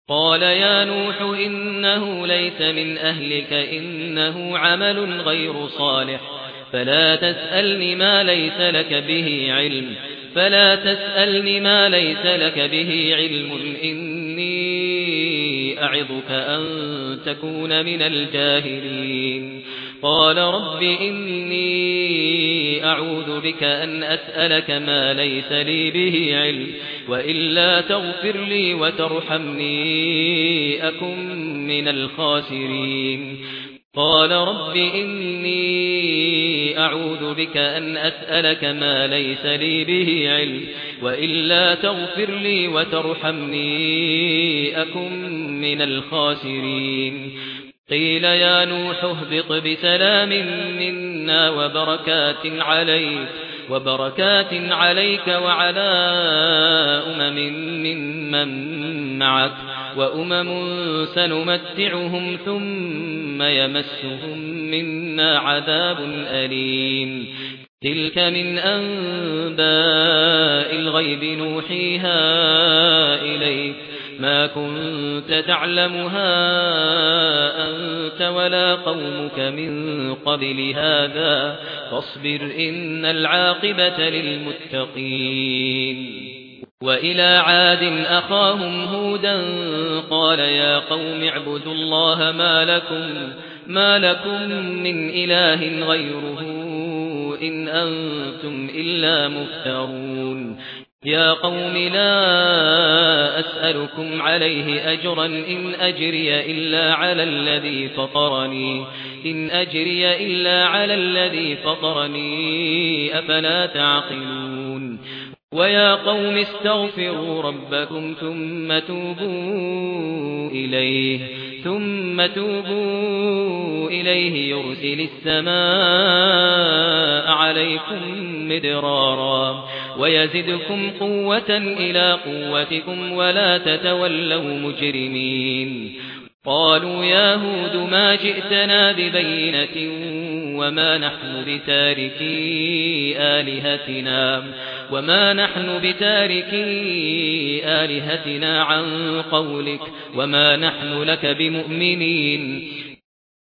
قال يا نوح إنه ليس من أهلك إنه عمل غير صالح فلا تسألني ما ليس لك به علم إني أعظك أن تكون من الجاهلين قال رب إني أعوذ بك أن أسألك ما ليس لي به علم وإلا تغفر لي وترحمني أكن من الخاسرين قال رب إني أعوذ بك أن أسألك ما ليس لي به علم وإلا تغفر لي وترحمني أكن من الخاسرين قيل يا نوح اهبط بسلام منا وبركات عليك وعلى ممن معك وأمم سنمتعهم ثم يمسهم منا عذاب أليم تلك من أنباء الغيب نوحيها إليك ما كنت تعلمها أنت ولا قومك من قبل هذا فاصبر إن العاقبة للمتقين وإلى عاد أخاهم هودا قال يا قوم اعبدوا الله ما لكم من إله غيره إن أنتم إلا مفترون يا قوم لا أسألكم عليه أجرا إن أجري إلا على الذي فطرني أفلا تعقلون ويا قوم استغفروا ربكم ثم توبوا إليه يرسل السماء عليكم مدرارا ويزدكم قوة إلى قوتكم ولا تتولوا مجرمين قالوا يا هود ما جئتنا ببينة وما نحن بتاركي آلهتنا عن قولك وما نحن لك بمؤمنين